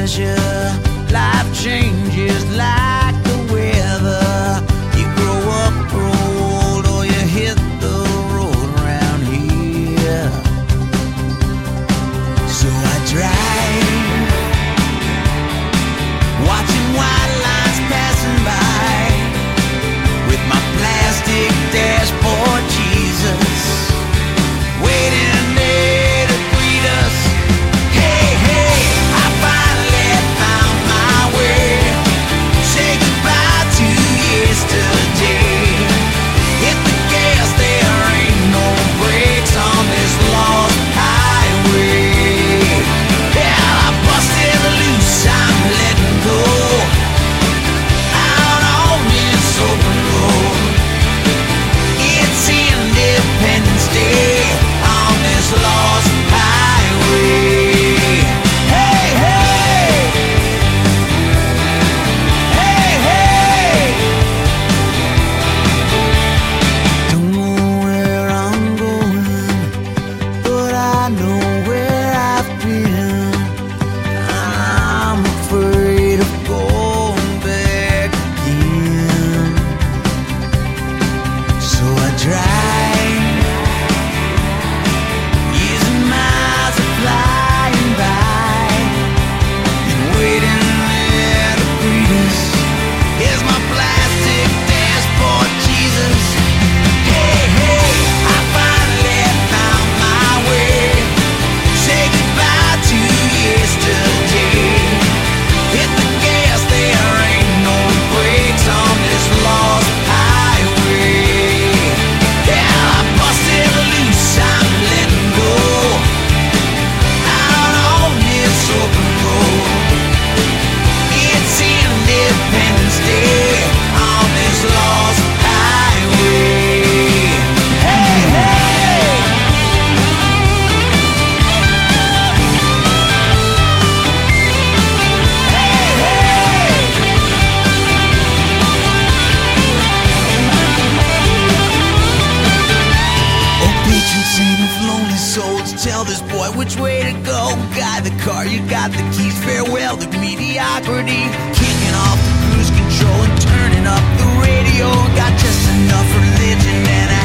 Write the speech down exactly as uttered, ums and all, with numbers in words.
you. Life changes like the weather. You grow up, grow old, or you hit the road around here. So I drive, watching white lines passing by, with my plastic dashboard, Jesus, waiting there to greet us. Hey, hey, I finally found my way. Say goodbye to yesterday. Hit the gas, there ain't no brakes on this lost highway. Yeah, I busted loose, I'm letting go out on this open road. It's Independence Day on this lost highway. Hey, hey, hey, hey. Don't know where I'm going, but I know where I've been. I'm afraid of going back again. So I drive, using miles of flying by, and waiting there to greet us. Here's my plastic dashboard, Jesus. Hey, hey, I finally found my way. Say goodbye to yesterday. Hit the gas, there ain't no brakes on this lost highway. Yeah, I busted loose, I'm letting go out on this open road. It's Independence Day on this lost highway. Hey, hey. Hey, hey. Oh, patron saint of lonely souls, tell this boy which way to go. Guide the car, you got the keys. Farewell to mediocrity. Kicking off the cruise control and turning up the radio. Got just enough religion and